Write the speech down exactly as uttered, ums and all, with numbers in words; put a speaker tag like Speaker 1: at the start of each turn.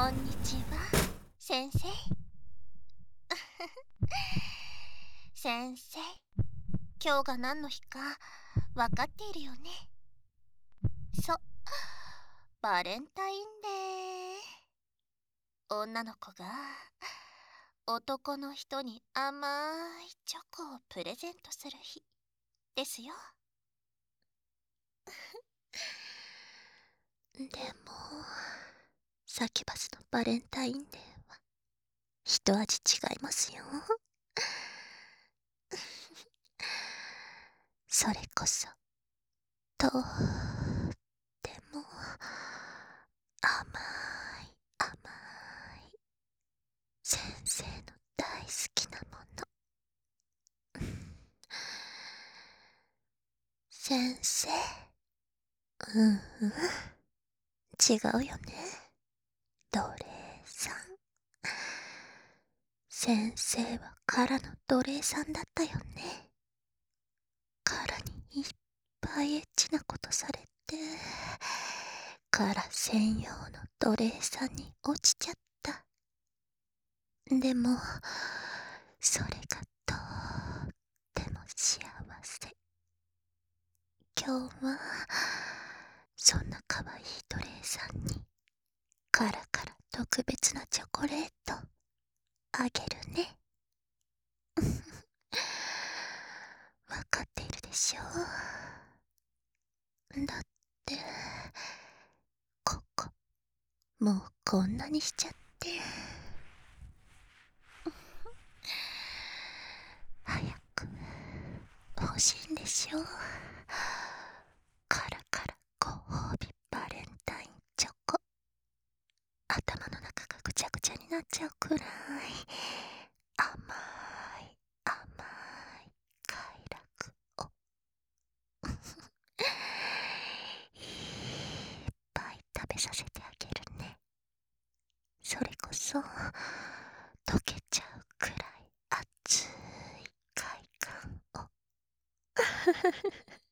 Speaker 1: こんにちは、先生。先生、今日が何の日か分かっているよね。そう、バレンタインデー。女の子が男の人に甘いチョコをプレゼントする日ですよ。
Speaker 2: でもサキュバスのバレンタインデーは一味違いますよ。それこそとっても甘い甘い先生の大好きなもの。先生、うんうん、違うよね。奴隷さん。先生はカラの奴隷さんだったよね。カラにいっぱいエッチなことされて、カラ専用の奴隷さんに落ちちゃった。でもそれがとっても幸せ。今日はそんな可愛い奴隷さんにカラから特別なチョコレートあげるね。わかっているでしょう。だってここもうこんなにしちゃって早く欲しいんでしょ。カラカラご褒美バレンタインチョコ。頭の中がぐちゃぐちゃになっちゃうくらい甘い甘い快楽をいっぱい食べさせてあげるね。それこそ溶けちゃうくらい熱い快感を